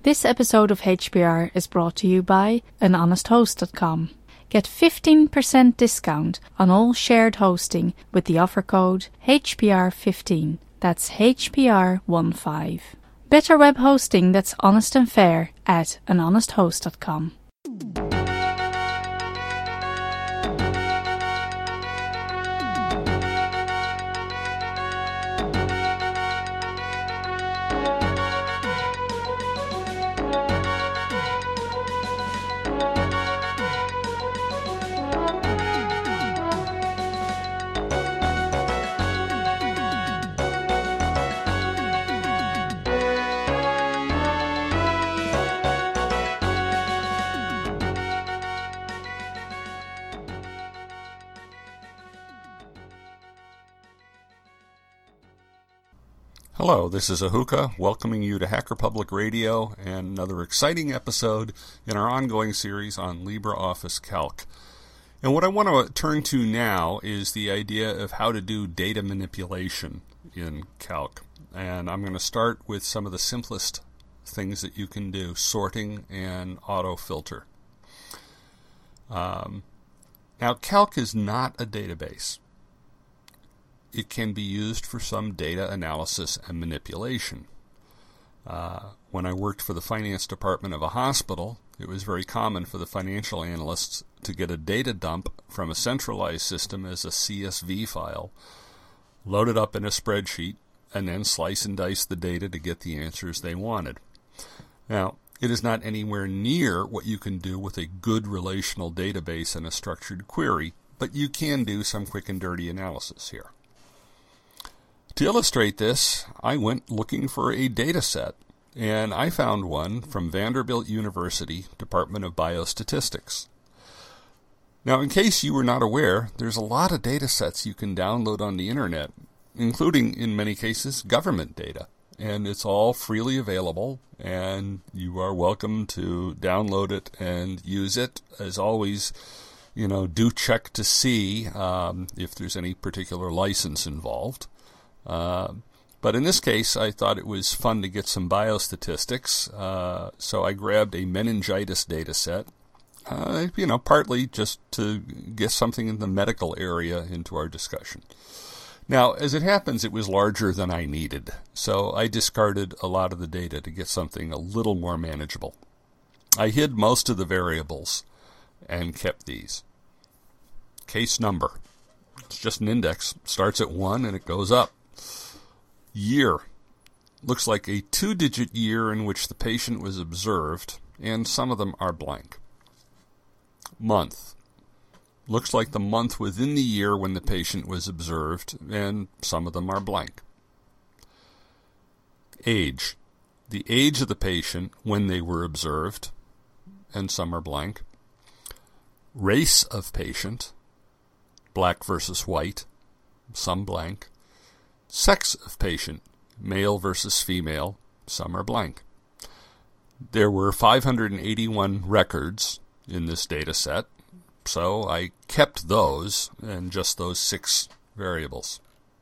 This episode of HPR is brought to you by anhonesthost.com. Get 15% discount on all shared hosting with the offer code HPR15. That's HPR15. Better web hosting that's honest and fair at anhonesthost.com. Hello, this is Ahuka, welcoming you to Hacker Public Radio and another exciting episode in our ongoing series on LibreOffice Calc. And what I want to turn to now is the idea of how to do data manipulation in Calc. And I'm going to start with some of the simplest things that you can do, sorting and auto-filter. Now, Calc is not a database. It can be used for some data analysis and manipulation. When I worked for the finance department of a hospital, it was very common for the financial analysts to get a data dump from a centralized system as a CSV file, load it up in a spreadsheet, and then slice and dice the data to get the answers they wanted. Now, it is not anywhere near what you can do with a good relational database and a structured query, but you can do some quick and dirty analysis here. To illustrate this, I went looking for a data set, and I found one from Vanderbilt University, Department of Biostatistics. Now, in case you were not aware, there's a lot of data sets you can download on the internet, including, in many cases, government data. And it's all freely available, and you are welcome to download it and use it. As always, do check to see if there's any particular license involved. But in this case, I thought it was fun to get some biostatistics, so I grabbed a meningitis data set, partly just to get something in the medical area into our discussion. Now, as it happens, it was larger than I needed, so I discarded a lot of the data to get something a little more manageable. I hid most of the variables and kept these. Case number. It's just an index. Starts at 1 and it goes up. Year. Looks like a 2-digit year in which the patient was observed, and some of them are blank. Month. Looks like the month within the year when the patient was observed, and some of them are blank. Age. The age of the patient when they were observed, and some are blank. Race of patient. Black versus white, some blank. Sex of patient, male versus female, some are blank. There were 581 records in this data set, so I kept those and just those 6 variables.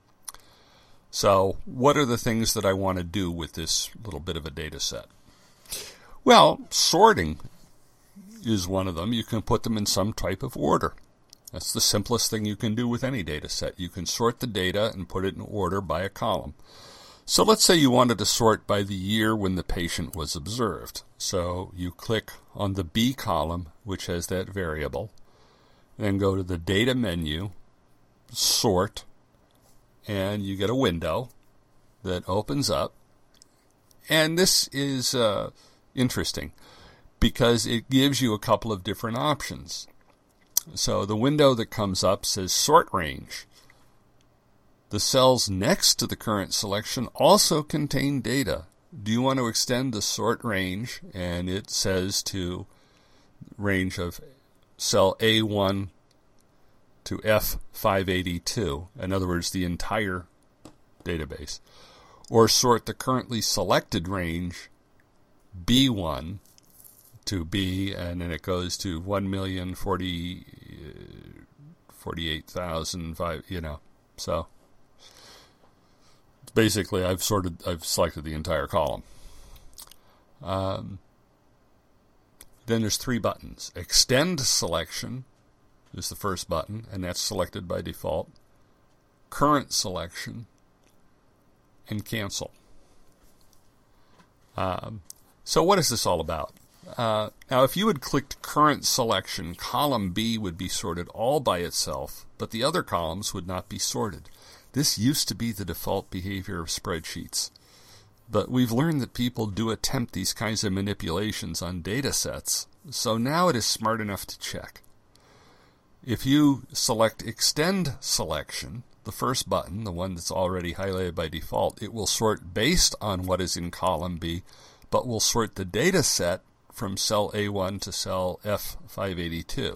So what are the things that I want to do with this little bit of a data set? Well, sorting is one of them. You can put them in some type of order. That's the simplest thing you can do with any data set. You can sort the data and put it in order by a column. So let's say you wanted to sort by the year when the patient was observed. So you click on the B column, which has that variable, then go to the Data menu, Sort, and you get a window that opens up. And this is interesting because it gives you a couple of different options. So the window that comes up says Sort Range. The cells next to the current selection also contain data. Do you want to extend the sort range? And it says to range of cell A1 to F582. In other words, the entire database. Or sort the currently selected range B1 to B, and then it goes to 1,048,005, So basically I've selected the entire column. Then there's 3 buttons. Extend selection is the first button, and that's selected by default. Current selection, and cancel. So what is this all about? Now, if you had clicked current selection, column B would be sorted all by itself, but the other columns would not be sorted. This used to be the default behavior of spreadsheets. But we've learned that people do attempt these kinds of manipulations on data sets, so now it is smart enough to check. If you select Extend Selection, the first button, the one that's already highlighted by default, it will sort based on what is in column B, but will sort the data set from cell A1 to cell F582.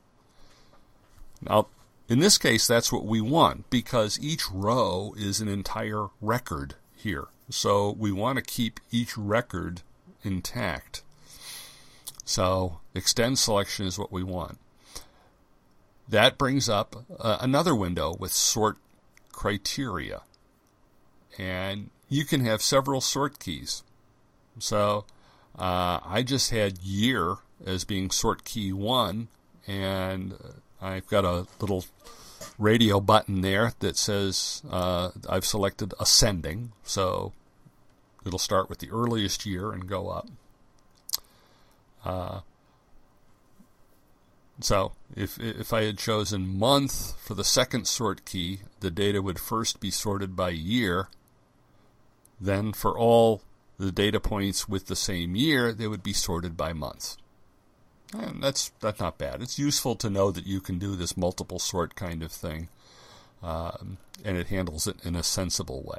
Now, in this case, that's what we want, because each row is an entire record here. So we want to keep each record intact. So Extend Selection is what we want. That brings up another window with sort criteria. And you can have several sort keys. So I just had year as being sort key 1, and I've got a little radio button there that says I've selected ascending, so it'll start with the earliest year and go up. So if I had chosen month for the second sort key, the data would first be sorted by year. Then for all the data points with the same year, they would be sorted by month. And that's not bad. It's useful to know that you can do this multiple sort kind of thing, and it handles it in a sensible way.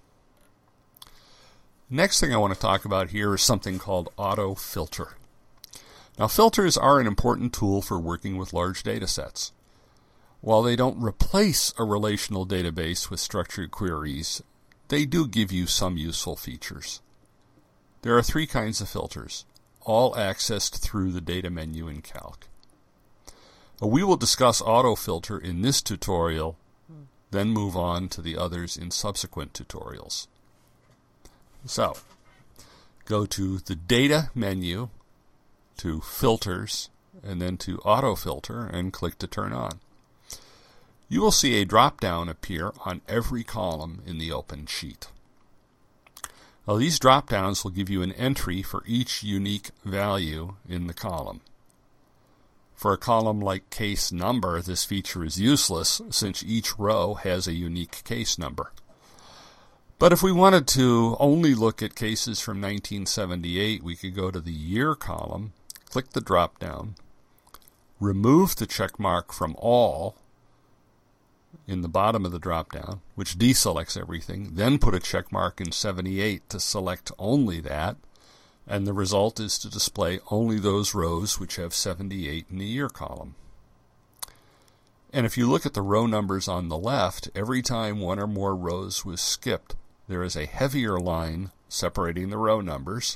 Next thing I want to talk about here is something called auto filter. Now, filters are an important tool for working with large data sets. While they don't replace a relational database with structured queries, they do give you some useful features. There are 3 kinds of filters, all accessed through the data menu in Calc. We will discuss autofilter in this tutorial, then move on to the others in subsequent tutorials. So, go to the Data menu, to Filters, and then to Autofilter, and click to turn on. You will see a drop-down appear on every column in the open sheet. Now, these drop-downs will give you an entry for each unique value in the column. For a column like case number, this feature is useless since each row has a unique case number. But if we wanted to only look at cases from 1978, we could go to the year column, click the drop-down, remove the check mark from all in the bottom of the drop-down, which deselects everything, then put a check mark in 78 to select only that, and the result is to display only those rows which have 78 in the year column. And if you look at the row numbers on the left, every time one or more rows was skipped, there is a heavier line separating the row numbers.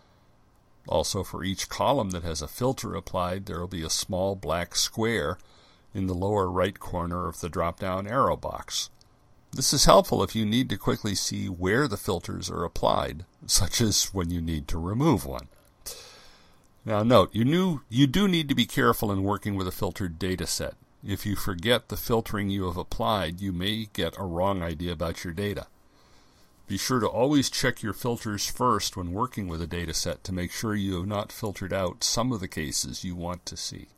Also, for each column that has a filter applied, there will be a small black square in the lower right corner of the drop-down arrow box. This is helpful if you need to quickly see where the filters are applied, such as when you need to remove one. Now note, you do need to be careful in working with a filtered data set. If you forget the filtering you have applied, you may get a wrong idea about your data. Be sure to always check your filters first when working with a data set to make sure you have not filtered out some of the cases you want to see.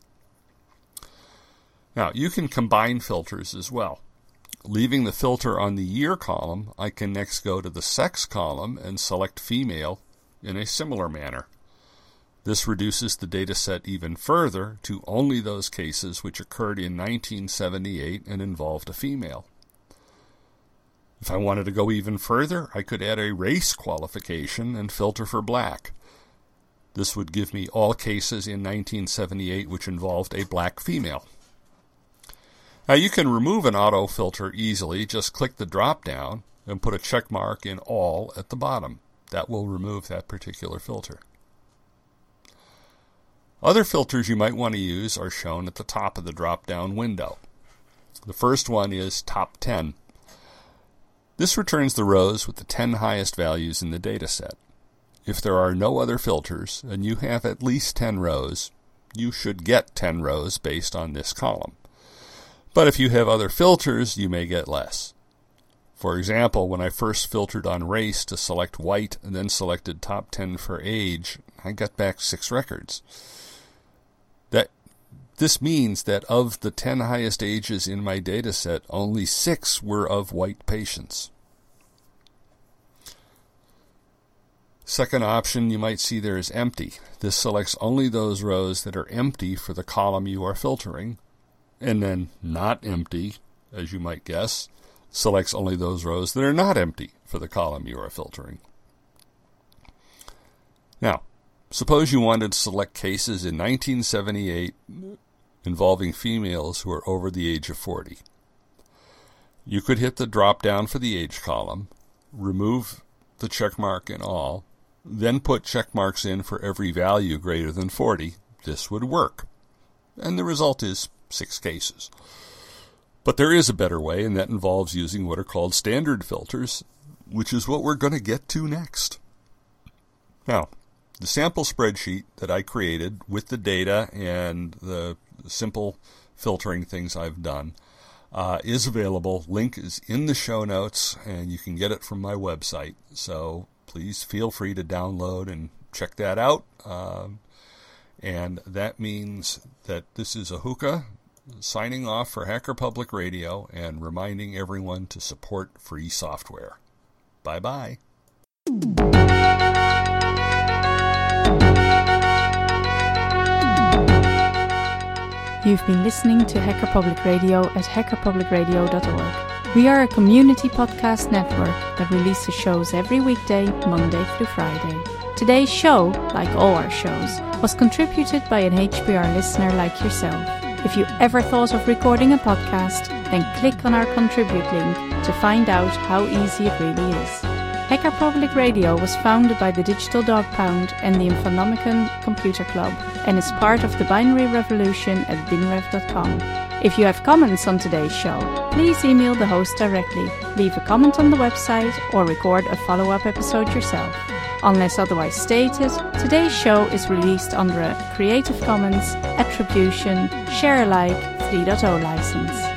Now, you can combine filters as well. Leaving the filter on the year column, I can next go to the sex column and select female in a similar manner. This reduces the data set even further to only those cases which occurred in 1978 and involved a female. If I wanted to go even further, I could add a race qualification and filter for black. This would give me all cases in 1978 which involved a black female. Now you can remove an auto filter easily. Just click the drop-down and put a check mark in all at the bottom. That will remove that particular filter. Other filters you might want to use are shown at the top of the drop-down window. The first one is Top 10. This returns the rows with the 10 highest values in the data set. if there are no other filters and you have at least 10 rows, you should get 10 rows based on this column. But if you have other filters, you may get less. For example, when I first filtered on race to select white and then selected top 10 for age, I got back 6 records. This means that of the 10 highest ages in my data set, only 6 were of white patients. Second option you might see there is empty. This selects only those rows that are empty for the column you are filtering, and then not empty, as you might guess, selects only those rows that are not empty for the column you are filtering. Now, suppose you wanted to select cases in 1978 involving females who are over the age of 40. You could hit the drop-down for the age column, remove the checkmark in all, then put checkmarks in for every value greater than 40. This would work. And the result is 6 cases. But there is a better way, and that involves using what are called standard filters, which is what we're going to get to next. Now, the sample spreadsheet that I created with the data and the simple filtering things I've done is available. Link is in the show notes, and you can get it from my website. So please feel free to download and check that out. And that means that this is Ahuka signing off for Hacker Public Radio and reminding everyone to support free software. Bye-bye. You've been listening to Hacker Public Radio at hackerpublicradio.org. We are a community podcast network that releases shows every weekday, Monday through Friday. Today's show, like all our shows, was contributed by an HPR listener like yourself. If you ever thought of recording a podcast, then click on our Contribute link to find out how easy it really is. Hacker Public Radio was founded by the Digital Dog Pound and the Infonomicon Computer Club and is part of the binary revolution at binrev.com. If you have comments on today's show, please email the host directly, leave a comment on the website, or record a follow-up episode yourself. Unless otherwise stated, today's show is released under a Creative Commons Attribution Share Alike 3.0 license.